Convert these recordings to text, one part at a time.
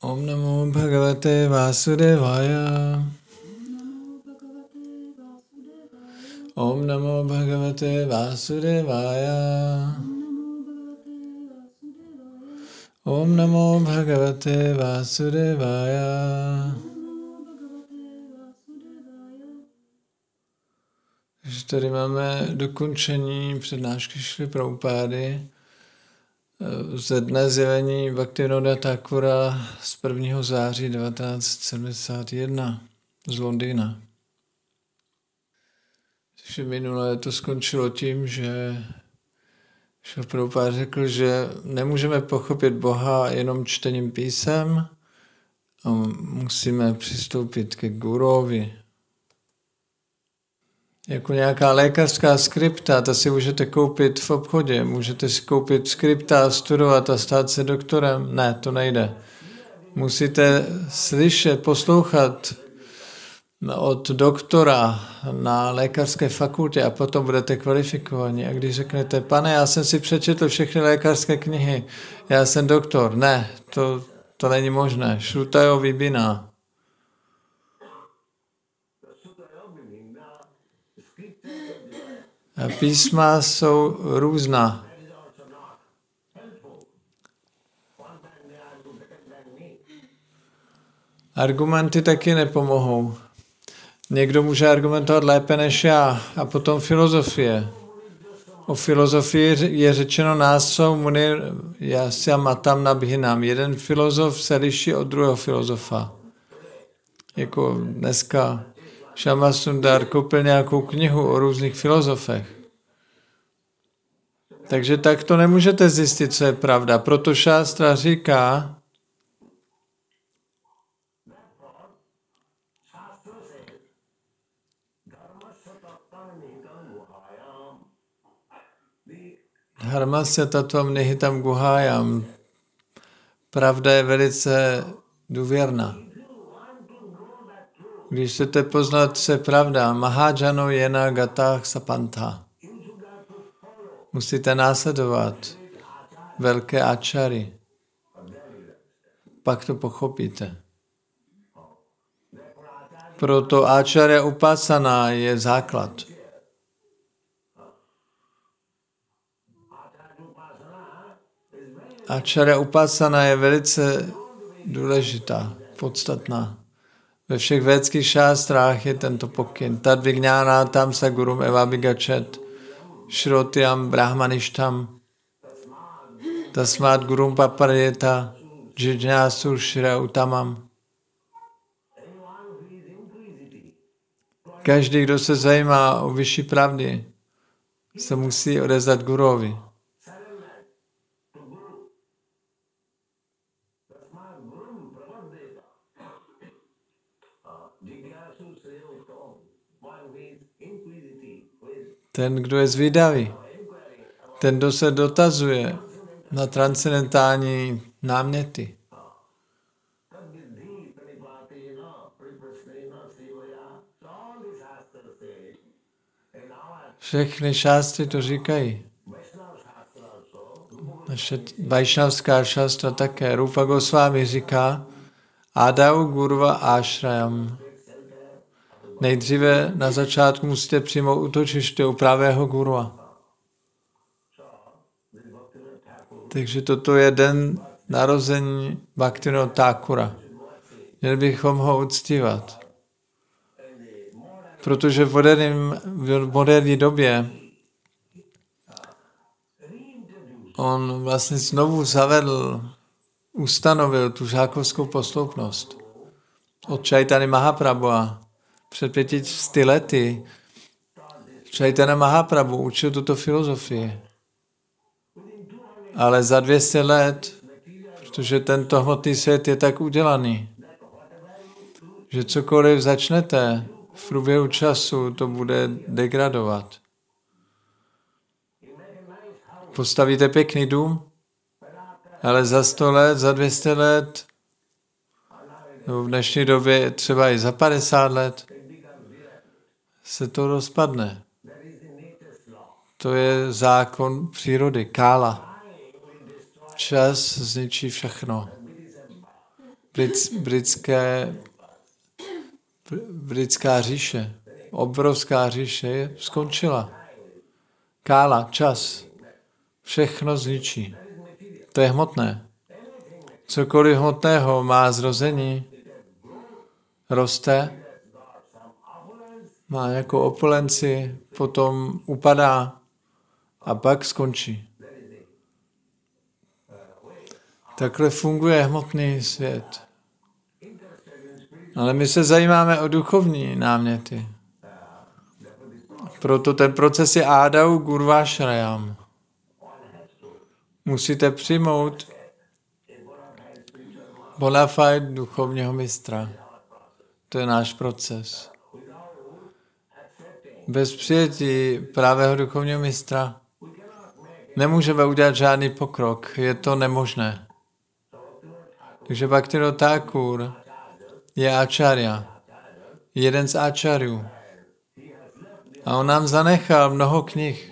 Om Namo Bhagavate Vasudevaya. Om Namo Bhagavate Vasudevaya. Om Namo Bhagavate Vasudevaya. Takže tady máme dokončení přednášky Šrily Prabhupády ze dne zjevení Bhaktivinoda Thakura z 1. září 1971 z Londýna. Takže minule to skončilo tím, že Šrila Prabhupáda řekl, že nemůžeme pochopit Boha jenom čtením písem a musíme přistoupit ke guruovi. Jako nějaká lékařská skripta, ta si můžete koupit v obchodě, můžete si koupit skripta, studovat a stát se doktorem. Ne, to nejde. Musíte slyšet, poslouchat od doktora na lékařské fakultě a potom budete kvalifikovaní. A když řeknete, pane, já jsem si přečetl všechny lékařské knihy, já jsem doktor. Ne, to není možné. Šrutajo vibina. A písma jsou různá. Argumenty taky nepomohou. Někdo může argumentovat lépe než já. A potom filozofie. O filozofii je řečeno násou munir jasya matam nabhinam. Jeden filozof se liší od druhého filozofa. Jako dneska Shama Sundar koupil nějakou knihu o různých filozofech. Takže tak to nemůžete zjistit, co je pravda. Proto šástra říká, Dharmasya tattvam nihitam guhayam. Pravda je velice důvěrná. Když chcete poznat, co je pravda, mahajano jena gatah sapantha. Musíte následovat velké áčary. Pak to pochopíte. Proto áčarya upasana je základ. Áčarya upasana je velice důležitá, podstatná. Ve všech védských šástrách je tento pokyn. Tad vijñānātam sa gurum eva vigachet shrotyam brahmanishtam tasmāt gurum paparjeta jijñāsu shra utamam. Každý, kdo se zajímá o vyšší pravdy, se musí odevzdat guruovi. Ten, kdo je zvídavý, ten, kdo se dotazuje na transcendentální náměty. Všechny šástry to říkají. Naše vajšnavská šástra také. Rupa Goswami říká Adau Gurva Ashrayam. Nejdříve na začátku musíte přijmout útočiště u pravého gurua. Takže toto je den narození Bhaktivinoda Thakura. Měli bychom ho uctívat. Protože v moderní době on vlastně znovu ustanovil tu žákovskou posloupnost. Od Chaitanya Mahaprabhu před 500 lety Chaitanya Mahaprabhu učil tuto filozofii. Ale za 200 let, protože tento hmotný svět je tak udělaný, že cokoliv začnete v průběhu času, to bude degradovat. Postavíte pěkný dům, ale za 100 let, za 200 let, nebo v dnešní době třeba i za 50 let, se to rozpadne. To je zákon přírody, kála. Čas zničí všechno. britská říše, obrovská říše skončila. Kála, čas, všechno zničí. To je hmotné. Cokoliv hmotného má zrození, roste, má nějakou opulenci, potom upadá a pak skončí. Takhle funguje hmotný svět. Ale my se zajímáme o duchovní náměty. Proto ten proces je ádau gurvášrajam. Musíte přijmout bona fide duchovního mistra. To je náš proces. Bez přijetí právého duchovního mistra nemůžeme udělat žádný pokrok. Je to nemožné. Takže Bhaktivinoda Thakur je acharya. Jeden z acharyů. A on nám zanechal mnoho knih.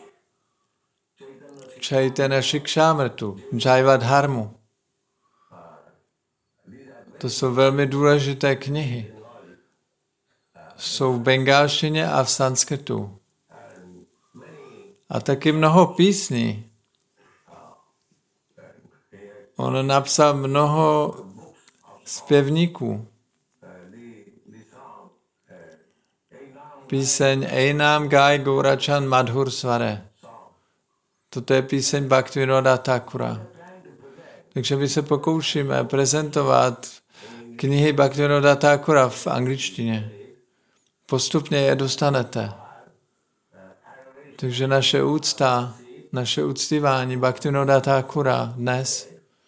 Chaitanya Shikshamrtu, Jayavadharmu. To jsou velmi důležité knihy. Jsou v bengalštině a v sanskritu. A taky mnoho písní. On napsal mnoho zpěvníků. Píseň Einam Gai Gaurachan Madhur Svare. Toto je píseň Bhaktivinoda Thakura. Takže my se pokoušíme prezentovat knihy Bhaktivinoda Thakura v angličtině. Postupně je dostanete. Takže naše úcta, naše uctívání Bhaktivinoda Thakura dnes,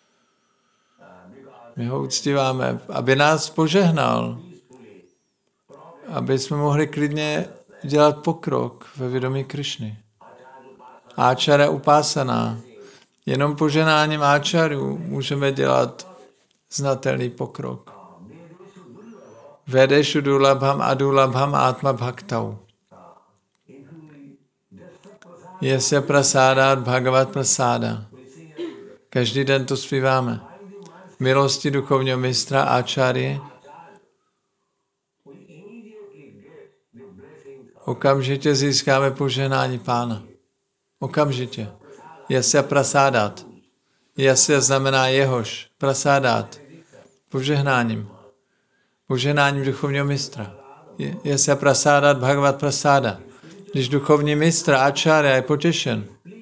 my ho uctíváme, aby nás požehnal, aby jsme mohli klidně dělat pokrok ve vědomí Krišny. Áčara upásana. Jenom poženáním áčarů můžeme dělat znatelný pokrok. Vedeshu dulabham adulabham atma bhaktau. Yasya prasádat bhagavat prasáda. Každý den to zpíváme. Milosti duchovního mistra áčary. Okamžitě získáme požehnání Pána. Okamžitě. Yasya prasádat. Yasya znamená jehož. Prasádat. Požehnáním. Požehnáním duchovního mistra. Yasya prasádat bhagavat prasáda. Když duchovní mistra acharya je potěšen,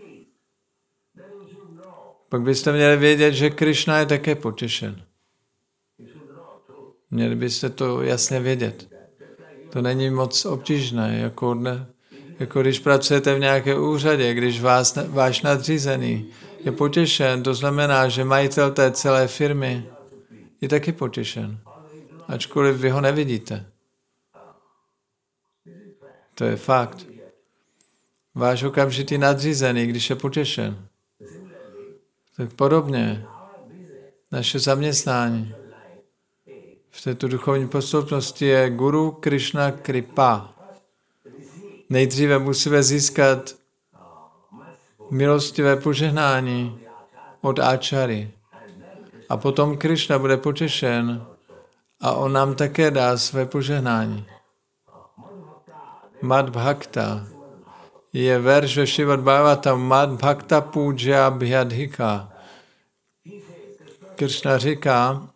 pak byste měli vědět, že Krišna je také potěšen. Měli byste to jasně vědět. To není moc obtížné, jako když pracujete v nějaké úřadě, když váš nadřízený je potěšen, to znamená, že majitel té celé firmy je taky potěšen, ačkoliv vy ho nevidíte. To je fakt. Váš okamžitý nadřízený, když je potěšen. Tak podobně naše zaměstnání v této duchovní postupnosti je Guru Krishna Kripa. Nejdříve musíme získat milostivé požehnání od Áčary. A potom Krishna bude potěšen a on nám také dá své požehnání. Mad Bhakta je verš ve Šrimad Bhagavatam Mad Bhakta Puja Bhyadhika. Krishna říká,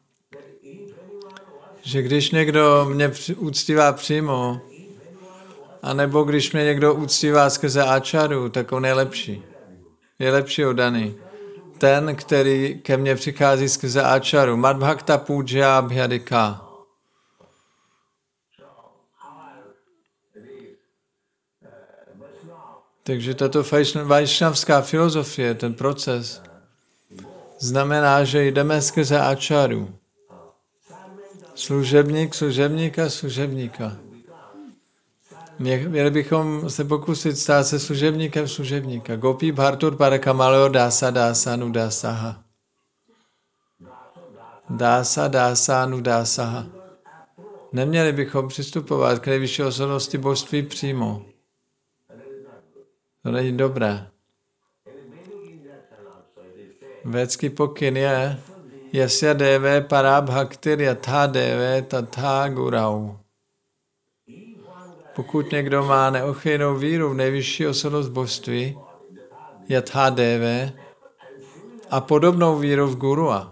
že když někdo mě uctívá přímo, anebo když mě někdo uctívá skrze áčaru, tak on je lepší. Je lepší od daný. Ten, který ke mně přichází skrze áčaru. Mad Bhakta Puja Bhyadhika. Takže tato vajšnavská filozofie, ten proces, znamená, že jdeme skrze áčaru. Služebník, služebníka, služebníka. Měli bychom se pokusit stát se služebníkem služebníka. Gopi bhartur parakamaleo dasa dasa nudasaha. Dasa dasa nudasaha. Neměli bychom přistupovat k nejvyšší osobnosti božství přímo. To není dobré. Védský pokyn je, Yasya deve parabhaktir yatha deve tatha gurau. Pokud někdo má neochvějnou víru v nejvyšší osobost božství, yatha deve, a podobnou víru v gurua.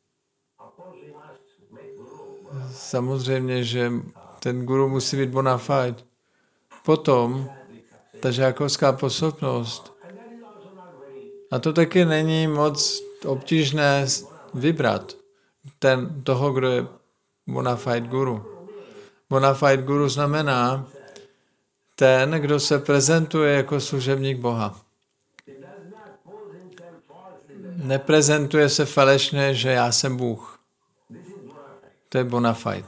Samozřejmě, že ten guru musí být bona fide. Potom ta žákovská posloupnost. A to taky není moc obtížné vybrat toho, kdo je bona fide guru. Bona fide guru znamená ten, kdo se prezentuje jako služebník Boha. Neprezentuje se falešně, že já jsem Bůh. To je bona fide.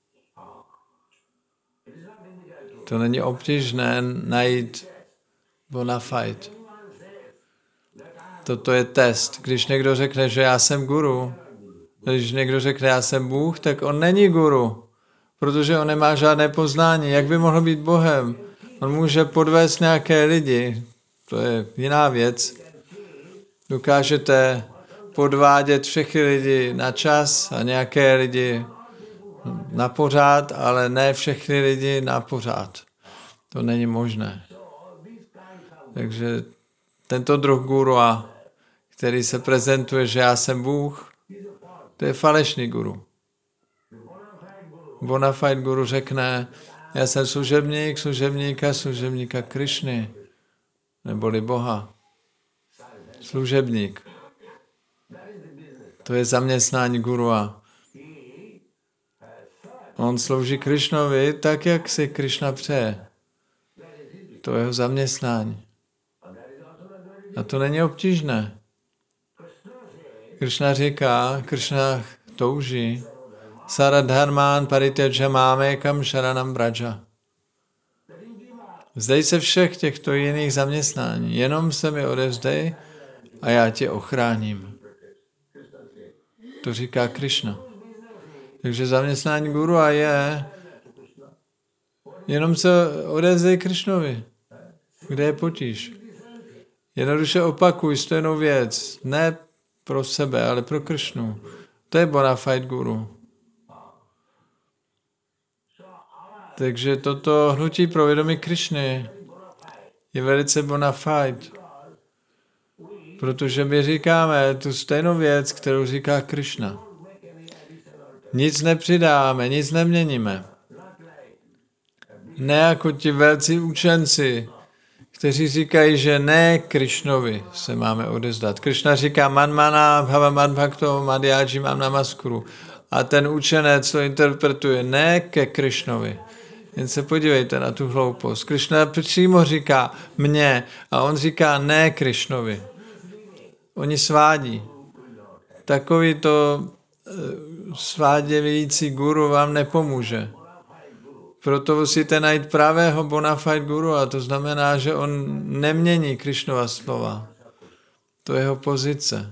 To není obtížné najít bona fide. Toto je test. Když někdo řekne, že já jsem guru, když někdo řekne, já jsem Bůh, tak on není guru, protože on nemá žádné poznání. Jak by mohl být Bohem? On může podvést nějaké lidi. To je jiná věc. Dokážete podvádět všechny lidi na čas a nějaké lidi na pořád, ale ne všechny lidi na pořád. To není možné. Takže tento druh guru, který se prezentuje, že já jsem Bůh, to je falešný guru. Bona fide guru řekne, já jsem služebníka Krišny, neboli Boha. Služebník. To je zaměstnání gurua. On slouží Krišnovi tak, jak si Krišna přeje. To je jeho zaměstnání. A to není obtížné. Krišna říká, Krišna touží, Saradharmán parityaja mámekam sharanam vraja. Vzdej se všech těchto jiných zaměstnání. Jenom se mi odevzdej a já tě ochráním. To říká Krišna. Takže zaměstnání gurua je jenom se odevzdej Krišnovi. Kde je potíž? Jednoduše opakuj stejnou věc. Ne pro sebe, ale pro Krišnu. To je bona fide guru. Takže toto hnutí pro vědomí Krišny je velice bona fide. Protože my říkáme tu stejnou věc, kterou říká Krišna. Nic nepřidáme, nic neměníme. Ne jako ti velcí učenci, kteří říkají, že ne Krišnovi se máme odezdat. Krišna říká manmana bhava madbhakto madhyaji mám namaskuru. A ten učenec to interpretuje ne ke Krišnovi. Jen se podívejte na tu hloupost. Krišna přímo říká mně a on říká ne Krišnovi. Oni svádí. Takovýto svádějící guru vám nepomůže. Proto musíte najít pravého bona fide guru a to znamená, že on nemění Krišnova slova. To je jeho pozice.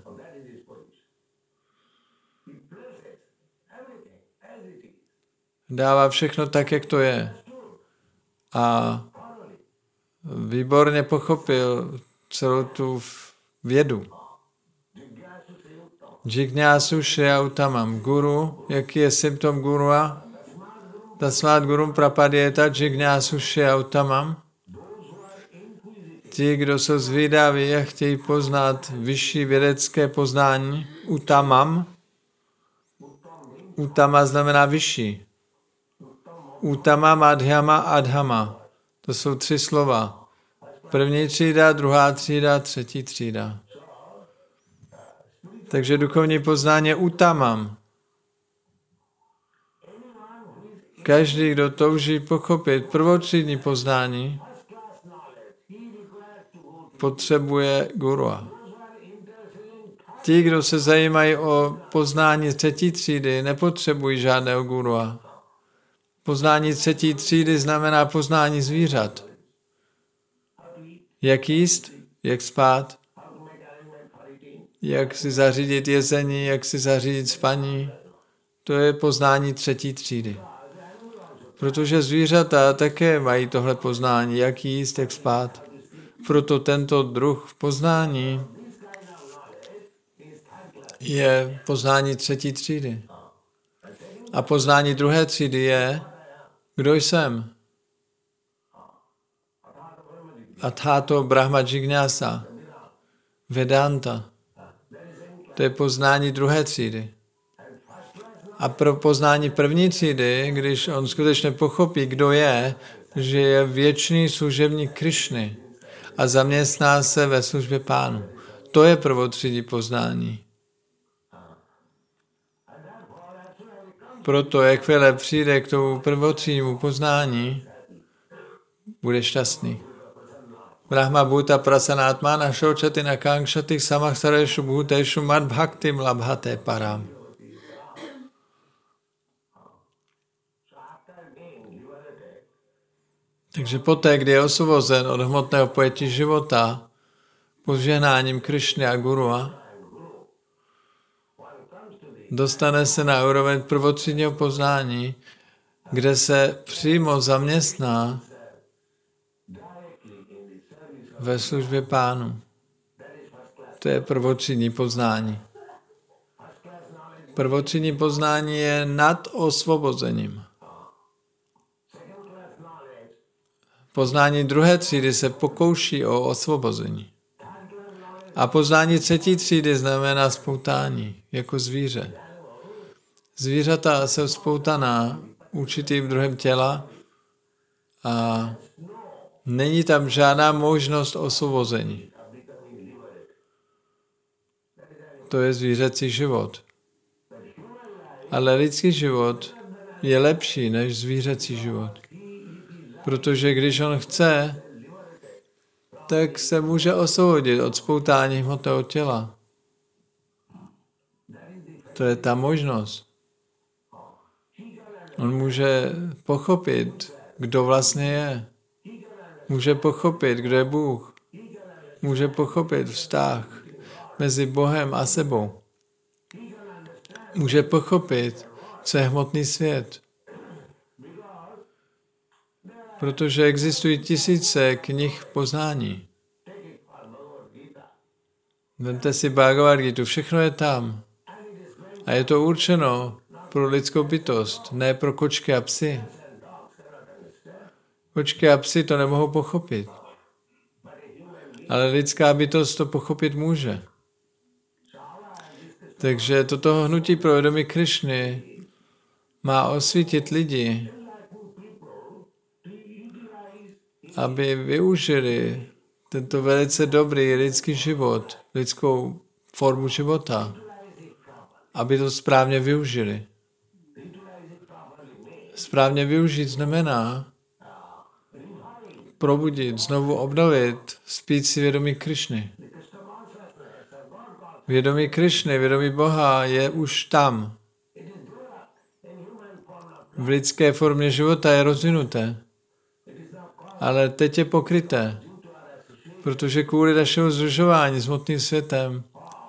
Dává všechno tak, jak to je. A výborně pochopil celou tu vědu. Jignásu Shreya Uttamam. Guru, jaký je symptom gurua? Tasmát gurum prapadyeta jignásu Shreya Uttamam. Ti, kdo jsou zvídaví a chtějí poznat vyšší vědecké poznání, Uttamam. Uttama znamená vyšší. Uttama, madhyama, adhama. To jsou 3 slova. První třída, druhá třída, třetí třída. Takže duchovní poznání je uttamam. Každý, kdo touží pochopit prvotřídní poznání, potřebuje gurua. Ti, kdo se zajímají o poznání 3. třídy, nepotřebují žádného gurua. Poznání 3. třídy znamená poznání zvířat. Jak jíst, jak spát, jak si zařídit jezení, jak si zařídit spaní. To je poznání 3. třídy. Protože zvířata také mají tohle poznání, jak jíst, jak spát. Proto tento druh poznání je poznání třetí třídy. A poznání druhé třídy je, kdo jsem. Athato Brahma Jignasa, Vedanta. To je poznání druhé třídy. A pro poznání první třídy, když on skutečně pochopí, kdo je, že je věčný služebník Krišny a zaměstná se ve službě Pánu. To je prvotřídní poznání. Proto, jakmile přijde k tomu prvotřídnímu poznání, bude šťastný. Brahma bhuta prasanatmana šočatina kankšati samachsareshu bhuteshu mad bhaktim labhate param. Takže poté, kdy je osvobozen od hmotného pojetí života, požehnáním Krišny a Gurua, dostane se na úroveň prvotřídního poznání, kde se přímo zaměstná ve službě Pánu. To je prvotřídní poznání. Prvotřídní poznání je nad osvobozením. Poznání druhé třídy se pokouší o osvobození. A poznání třetí třídy znamená spoutání, jako zvíře. Zvířata jsou spoutaná určitým druhem těla a není tam žádná možnost osvobození. To je zvířecí život. Ale lidský život je lepší než zvířecí život. Protože když on chce, tak se může osvobodit od spoutání hmotného těla. To je ta možnost. On může pochopit, kdo vlastně je. Může pochopit, kdo je Bůh. Může pochopit vztah mezi Bohem a sebou. Může pochopit, co je hmotný svět. Protože existují tisíce knih poznání. Vemte si Bhagavad Gita, všechno je tam. A je to určeno pro lidskou bytost, ne pro kočky a psy. Kočky a psy to nemohou pochopit. Ale lidská bytost to pochopit může. Takže toto hnutí pro vědomí Krišny má osvítit lidi, aby využili tento velice dobrý lidský život, lidskou formu života, aby to správně využili. Správně využít znamená probudit, znovu obnovit spící vědomí Krišny. Vědomí Krišny, vědomí Boha je už tam. V lidské formě života je rozvinuté. Ale teď je pokryté, protože kvůli našemu združování s hmotným světem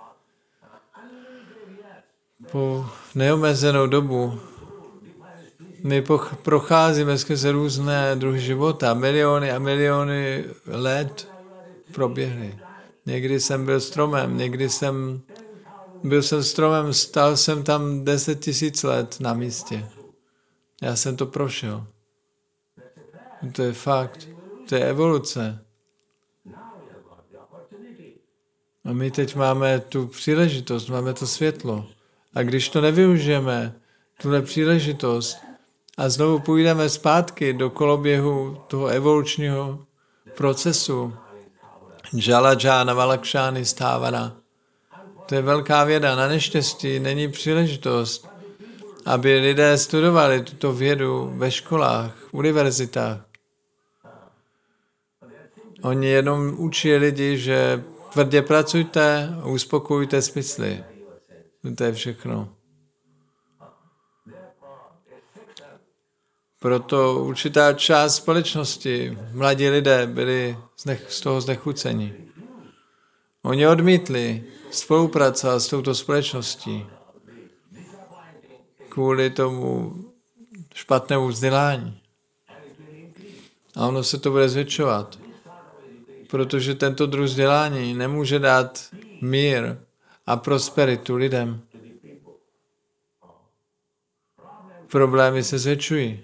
po neomezenou dobu my procházíme skrze různé druhy života. Miliony a miliony let proběhly. Někdy jsem byl stromem, byl jsem stromem, stál jsem tam 10 000 let na místě. Já jsem to prošel. To je fakt. To je evoluce. A my teď máme tu příležitost, máme to světlo. A když to nevyužijeme, tuhle příležitost, a znovu půjdeme zpátky do koloběhu toho evolučního procesu, Jalajana Valakšány stávana. To je velká věda. Na neštěstí není příležitost, aby lidé studovali tuto vědu ve školách, univerzitách. Oni jenom učí lidi, že tvrdě pracujte a uspokojujte smysly. To je všechno. Proto určitá část společnosti, mladí lidé byli z toho znechuceni. Oni odmítli spolupracovat s touto společností kvůli tomu špatnému vzdělání. A ono se to bude zvětšovat. Protože tento druh vzdělání nemůže dát mír a prosperitu lidem. Problémy se zvětšují.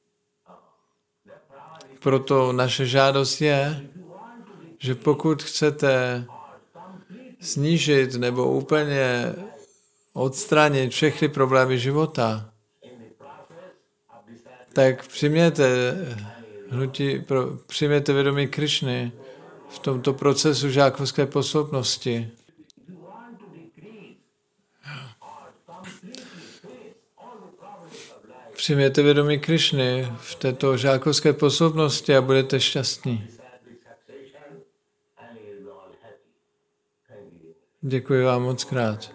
Proto naše žádost je, že pokud chcete snížit nebo úplně odstranit všechny problémy života, tak přijměte vědomí Krišny v tomto procesu žákovské posloupnosti. Přijměte vědomí Krišny v této žákovské posloupnosti a budete šťastní. Děkuji vám moc krát.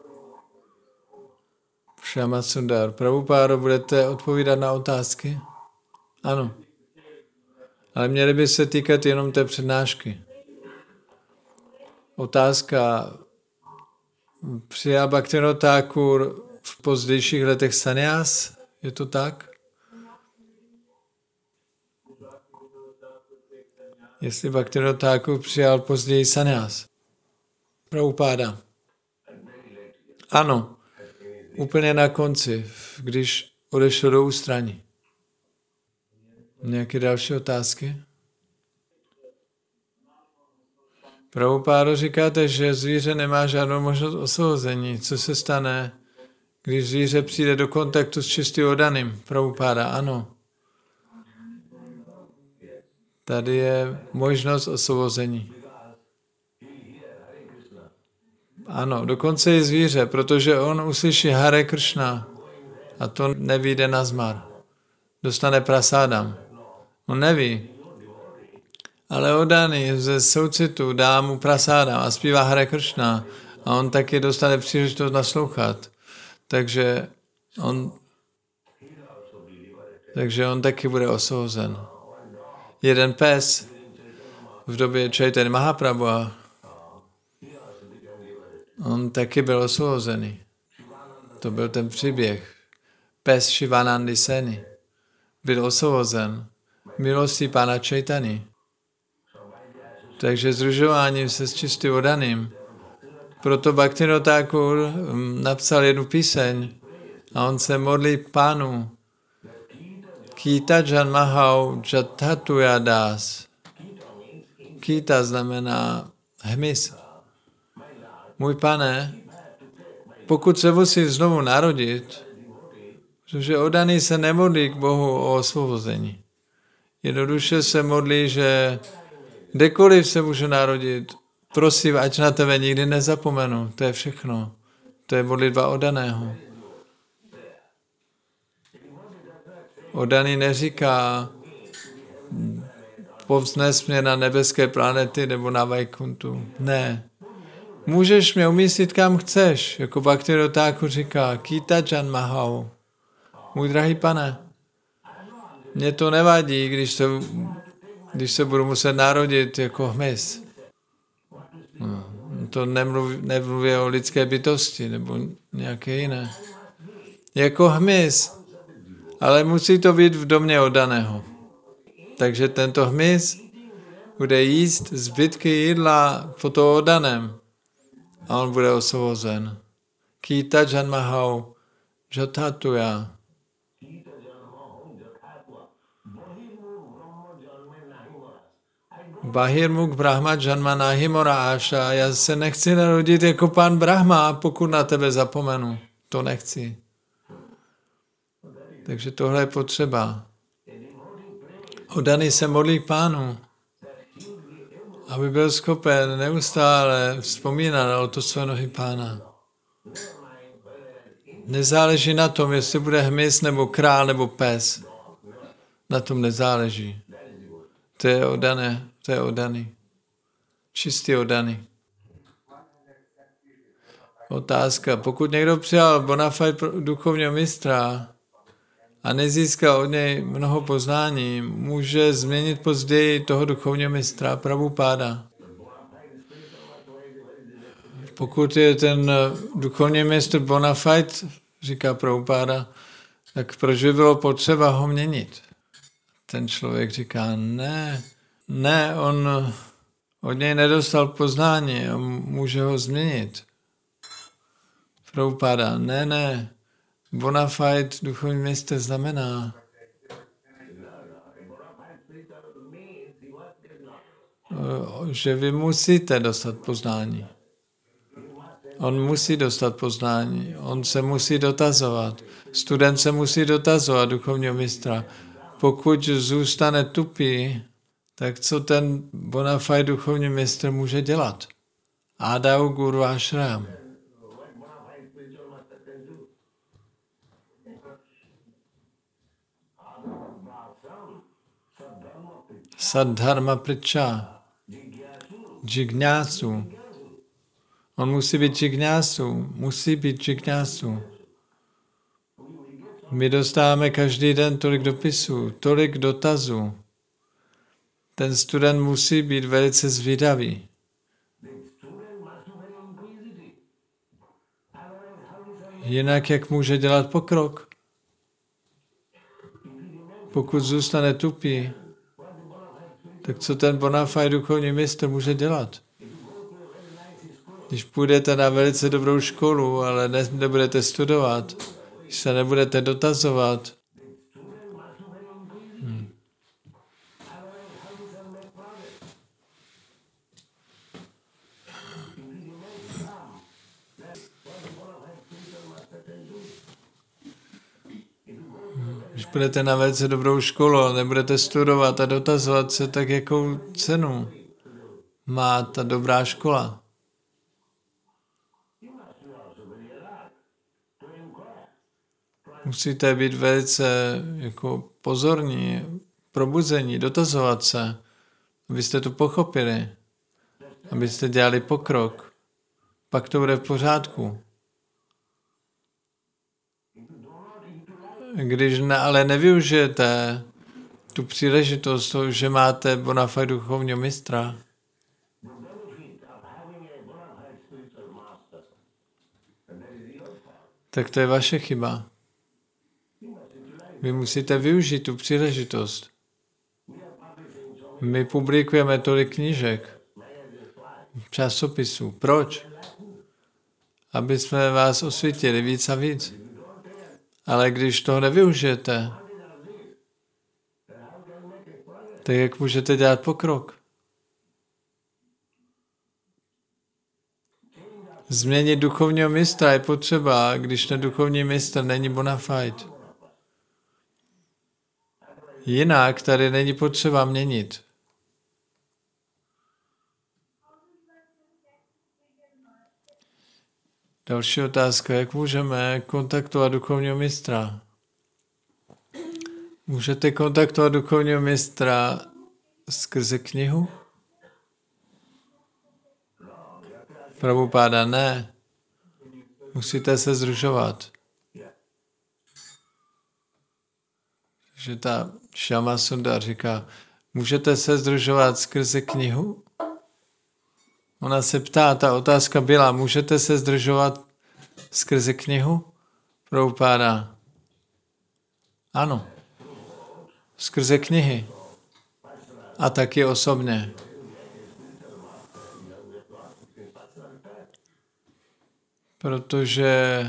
Shama Sundar. Prabhupádo, budete odpovídat na otázky? Ano. Ale měly by se týkat jenom té přednášky. Otázka. Přijal Bhaktivinoda Thakur v pozdějších letech sannyás? Je to tak? Jestli Bhaktivinoda Thakur přijal později sannyás? Prabhupáda. Ano. Úplně na konci, když odešel do ústraní. Nějaké další otázky? Prabhupádo, říkáte, že zvíře nemá žádnou možnost osvobození. Co se stane, když zvíře přijde do kontaktu s čistým oddaným? Prabhupáda, ano. Tady je možnost osvobození. Ano, dokonce i zvíře, protože on uslyší Hare Krishna a to nevyjde na zmar. Dostane prasádam. On neví. Ale oddaný ze soucitu dá mu prasádam a zpívá Hare Krishna a on taky dostane příležitost naslouchat. Takže on taky bude osvobozen. Jeden pes v době Chaitanya Mahaprabhu, on taky byl osvobozený. To byl ten příběh. Pes Shivanandi Seny byl osvobozen milostí Pána Chaitany. Takže sdružováním se s čistým oddaným. Proto Bhaktivinoda Thakur napsal jednu píseň a on se modlí Pánu. Kita janmahau jatatuya das. Kita znamená hmyz. Můj Pane, pokud se musí znovu narodit, protože oddaný se nemodlí k Bohu o osvobození. Jednoduše se modlí, že kdekoliv se může narodit, prosím, ať na tebe nikdy nezapomenu. To je všechno. To je modlitba oddaného. Oddaný neříká, povznes mě na nebeské planety nebo na Vaikuntu. Ne. Můžeš mě umístit kam chceš, jako Bhaktivinoda Thakur říká, Kita janmahau. Můj drahý Pane, mně to nevadí, když se budu muset narodit jako hmyz. To nemluví o lidské bytosti nebo nějaké jiné. Jako hmyz, ale musí to být v domě oddaného. Takže tento hmyz bude jíst zbytky jídla po to oddaném a on bude osvobozen. Kita janmahau jatatuya. Bahirmukh Brahma janma nahi mora asha. Já se nechci narodit jako pán Brahma, pokud na tebe zapomenu. To nechci. Takže tohle je potřeba. Oddaný se modlí k Pánu, aby byl schopen neustále vzpomínat na otcové nohy Pána. Nezáleží na tom, jestli bude hmyz, nebo král, nebo pes. Na tom nezáleží. To je oddané, to je oddaný. Čistý oddaný. Otázka. Pokud někdo přijal bona fide duchovního mistra a nezískal od něj mnoho poznání, může změnit později toho duchovního mistra Prabhupáda. Pokud je ten duchovní mistr bona fide, říká Prabhupáda, tak proč by bylo potřeba ho měnit? Ten člověk říká, ne, on od něj nedostal poznání, může ho změnit. Prabhupáda, ne. Bona fide duchovní mistr znamená, že vy musíte dostat poznání. On musí dostat poznání, on se musí dotazovat. Student se musí dotazovat duchovního mistra. Pokud zůstane tupý, tak co ten bona fide duchovní mistr může dělat? Adau Guru Ashram. Sadharma Pricha. Jignásu. On musí být džignásu. My dostáváme každý den tolik dopisů, tolik dotazů. Ten student musí být velice zvídavý. Jinak jak může dělat pokrok? Pokud zůstane tupý, tak co ten bona fide duchovní mistr může dělat? Když půjdete na velice dobrou školu, ale nebudete studovat, když se nebudete dotazovat, když půjdete na velice dobrou školu, ale nebudete studovat a dotazovat se, tak jakou cenu má ta dobrá škola? Musíte být velice jako pozorní, probuzení, dotazovat se, abyste to pochopili, abyste dělali pokrok. Pak to bude v pořádku. Když ale nevyužijete tu příležitost, že máte bona fide duchovního mistra, tak to je vaše chyba. Vy musíte využít tu příležitost. My publikujeme tolik knížek, časopisů. Proč? Aby jsme vás osvítili víc a víc. Ale když toho nevyužijete, tak jak můžete dělat pokrok? Změnit duchovního mistra je potřeba, když ten duchovní mistr není bona fide. Jinak tady není potřeba měnit. Další otázka, jak můžeme kontaktovat duchovního mistra? Můžete kontaktovat duchovního mistra skrze knihu? Prabhupáda, ne. Musíte se sdružovat. Že ta Shama Sundar říká, můžete se sdružovat skrze knihu? Ona se ptá, ta otázka byla, můžete se sdružovat skrze knihu? Prabhupáda. Ano. Skrze knihy. A taky osobně. Protože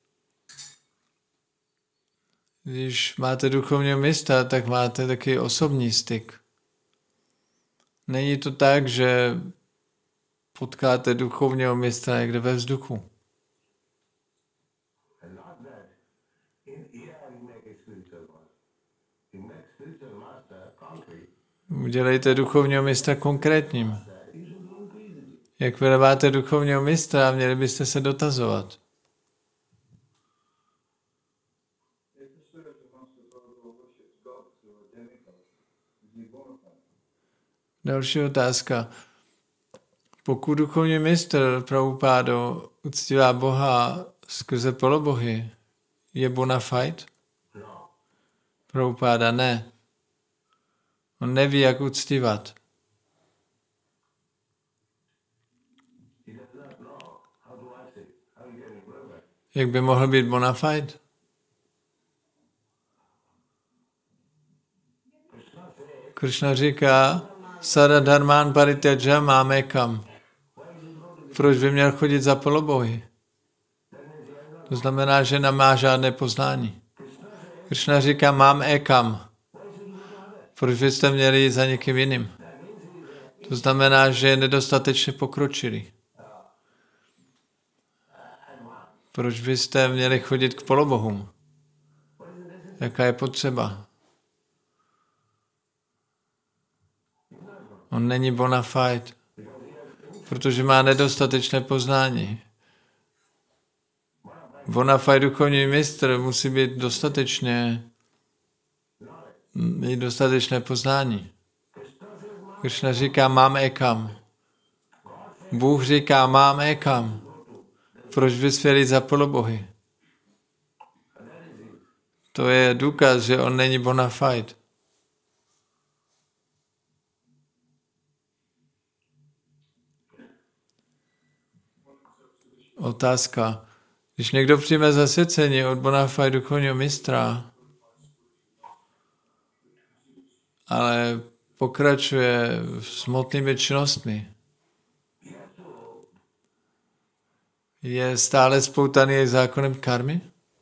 když máte duchovního mistra, tak máte taky osobní styk. Není to tak, že potkáte duchovního mistra někde ve vzduchu. Udělejte duchovního mistra konkrétním. Jak máte duchovního mistra, měli byste se dotazovat. Další otázka. Pokud duchovní mistr Prabhupádo uctívá Boha skrze polobohy, je bona fide? Prabhupáda, ne. On neví, jak uctívat. Jak by mohl být bona fide? Krishna říká, Sara dharmán parityaja máme kam. Proč by měl chodit za polobohy? To znamená, že nemá žádné poznání. Krishna říká, mám ekam. Proč byste měli jít za někým jiným? To znamená, že je nedostatečně pokročilý. Proč byste měli chodit k polobohům? Jaká je potřeba? On není bona fide, protože má nedostatečné poznání. Bona fide duchovní mistr musí být mít dostatečné poznání. Krishna říká, mám ekam. Bůh říká, mám ekam. Proč bys měl jít za polobohy? To je důkaz, že on není bona fide. Otázka. Když někdo přijme zasvěcení od bona fide duchovního mistra, ale pokračuje s hmotnými činnostmi, je stále spoutaný zákonem karmy?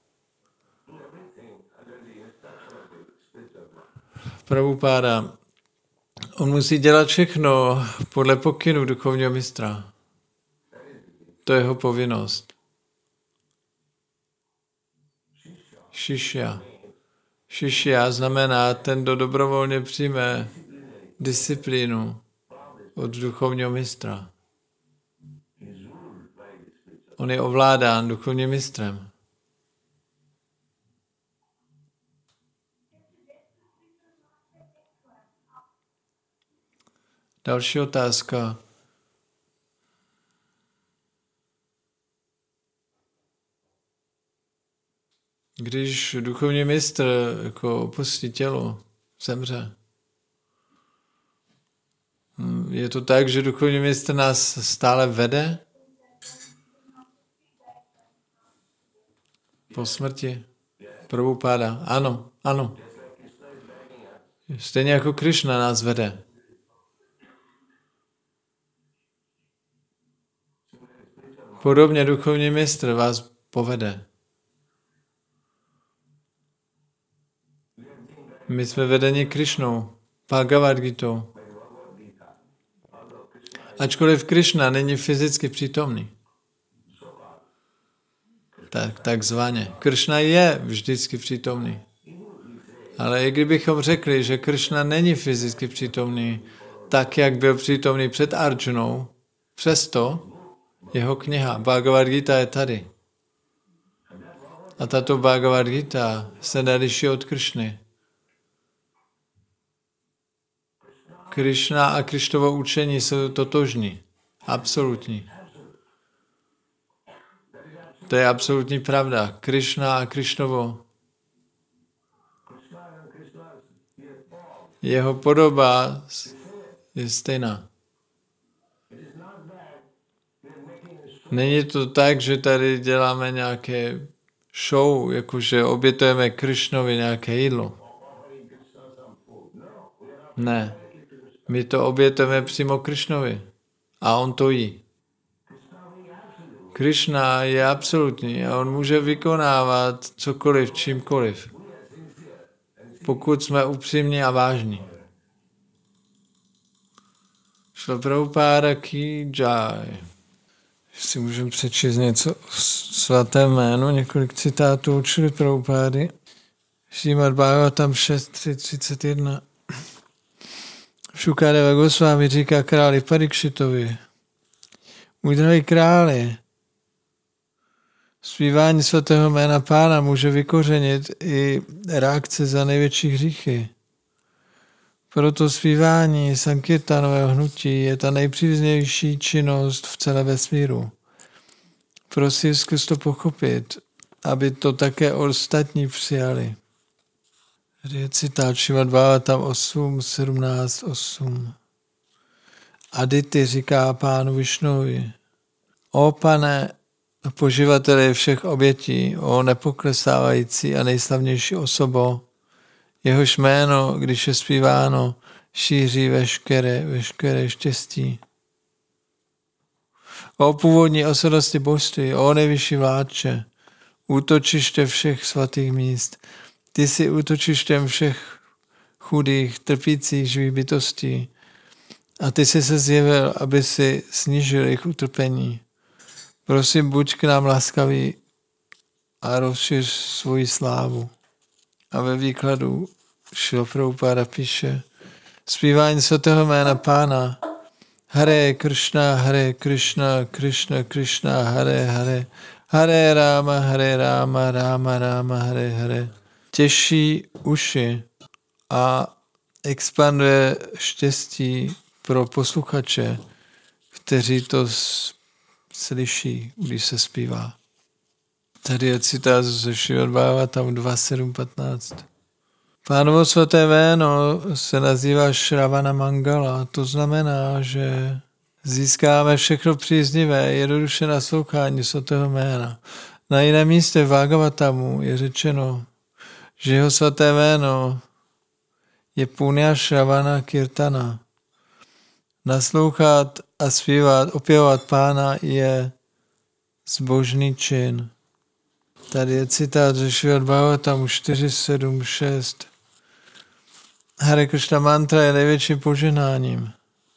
Prabhupáda, on musí dělat všechno podle pokynu duchovního mistra. To je jeho povinnost. Šišya. Šišya znamená ten, kdo dobrovolně přijme disciplínu od duchovního mistra. On je ovládán duchovním mistrem. Další otázka. Když duchovní mistr jako opustí tělo, zemře, je to tak, že duchovní mistr nás stále vede po smrti? Prabhupáda. Ano, ano. Stejně jako Krishna nás vede. Podobně duchovní mistr vás povede. My jsme vedeni Krishnou, Bhagavad Gitou. Ačkoliv Krishna není fyzicky přítomný. Takzvaně. Krishna je vždycky přítomný. Ale i kdybychom řekli, že Krishna není fyzicky přítomný, tak, jak byl přítomný před Arjunou, přesto jeho kniha Bhagavad Gita je tady. A tato Bhagavad Gita se neliší od Krishny. Krishna a Krishnovo učení jsou totožní. Absolutní. To je absolutní pravda. Krishna a Krishnovo. Jeho podoba je stejná. Není to tak, že tady děláme nějaké show, jakože obětujeme Krishnovi nějaké jídlo. Ne. My to obětujeme přímo Krishnovi. A on to jí. Krishna je absolutní a on může vykonávat cokoliv, čímkoliv. Pokud jsme upřímní a vážní. Šla Prabhupáda ki jai. Jestli můžeme přečíst něco svaté jméno, několik citátů od Šrily Prabhupády. Šrímad Bhagavatam 6.3.31. Šukadeva Gosvámi říká králi Parikšitovi. Můj drahý králi, zpívání svatého jména Pána může vykořenit i reakce za největší hříchy. Proto zpívání sankirtanového hnutí je ta nejpříznější činnost v celé vesmíru. Prosím zkus to pochopit, aby to také ostatní přijali. Tady je citát Šrimad Bhagavatam 8.17.8. Adity říká Pánu Višnuvi. O Pane, poživateli všech obětí, o nepoklesávající a nejslavnější osobo, jehož jméno, když je zpíváno, šíří veškeré štěstí. O původní osobnosti božství, o nejvyšší vládče, útočiště všech svatých míst. Ty jsi útočištěm všech chudých, trpících živých bytostí. A ty jsi se zjevil, aby si snížil jejich utrpení. Prosím, buď k nám laskavý a rozšiř svoji slávu. A ve výkladu Šrila Prabhupáda píše: zpívání svatého jména Pána. Hare Krishna, Krishna Krishna, Hare Hare, Hare Rama, Rama Rama, Hare Hare. Těší uši a expanduje štěstí pro posluchače, kteří to slyší, když se zpívá. Tady je citát ze Šrimad Bhagavatam 2.7.15. Pánovo svaté jméno se nazývá Shravana Mangala. To znamená, že získáme všechno příznivé, jednoduše naslouchání svatého jména. Na jiném místě v Bhagavatamu je řečeno, že jeho svaté jméno je Punya Shravana Kirtana. Naslouchat a zpívat, opěvovat Pána je zbožný čin. Tady je citát ze Šrimad Bhagavatamu 4.7.6. Hare Krishna mantra je největším poženáním.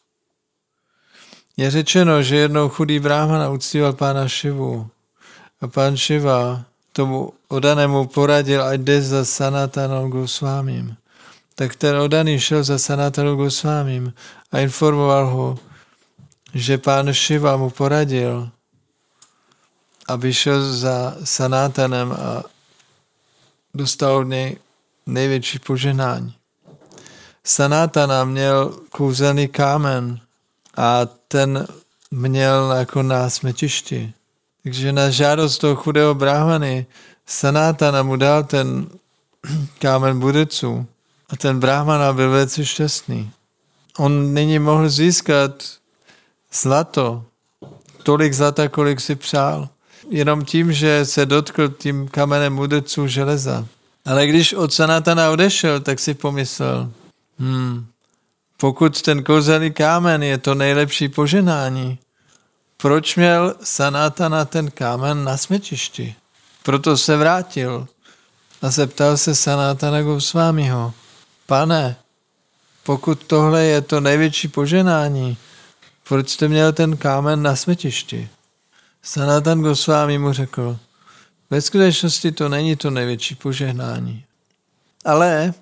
Je řečeno, že jednou chudý brahmana uctíval pána Šivu a pán Šiva tomu odanému poradil, ať jde za Sanatanou Gosvámím. Tak ten odaný šel za Sanatanou Gosvámím a informoval ho, že pán Šiva mu poradil, aby šel za Sanatanem a dostal od něj největší poženání. Sanatana měl kouzelný kámen a ten měl jako na smetišti. Takže na žádost toho chudého brahmany Sanatana mu dal ten kámen Buddhicu a ten brahmana byl velice šťastný. On nyní mohl získat zlato, tolik zlata, kolik si přál, jenom tím, že se dotkl tím kamenem Buddhicu železa. Ale když od Sanatana odešel, tak si pomyslel, pokud ten kouzelný kámen je to nejlepší poženání, proč měl Sanatana ten kámen na smetišti? Proto se vrátil a zeptal se Sanatana Gosvámiho: pane, pokud tohle je to největší poženání, proč jste měl ten kámen na smetišti? Sanatan Gosvámi mu řekl: ve skutečnosti to není to největší požehnání. Ale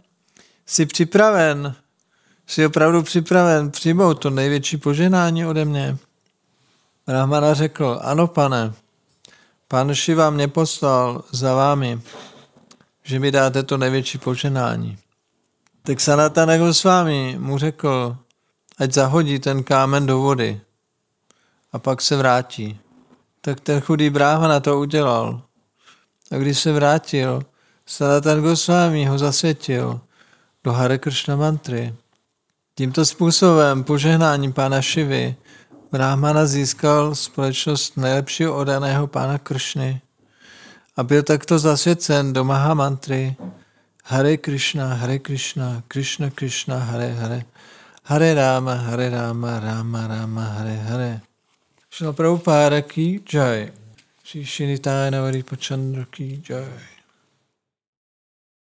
jsi opravdu připraven přijmout to největší požehnání ode mě? Brahmana řekl: ano, pane, pán Šiva mě poslal za vámi, že mi dáte to největší požehnání. Tak Sanatana Gosvámi mu řekl, ať zahodí ten kámen do vody a pak se vrátí. Tak ten chudý brahmana to udělal. A když se vrátil, Sanatana Gosvámi ho zasvětil do Hare Krishna mantry. Tímto způsobem požehnáním pána Šivy brahmana získal společnost nejlepšího oddaného pána Kršny a byl takto zasvěcen do Mahamantry Hare Krishna, Krishna Krishna, Hare Hare, Hare Rama, Rama Rama, Hare Hare. Šrila Prabhupáda ki jai. Shri Srinitaya Navari Pachandra ki jai.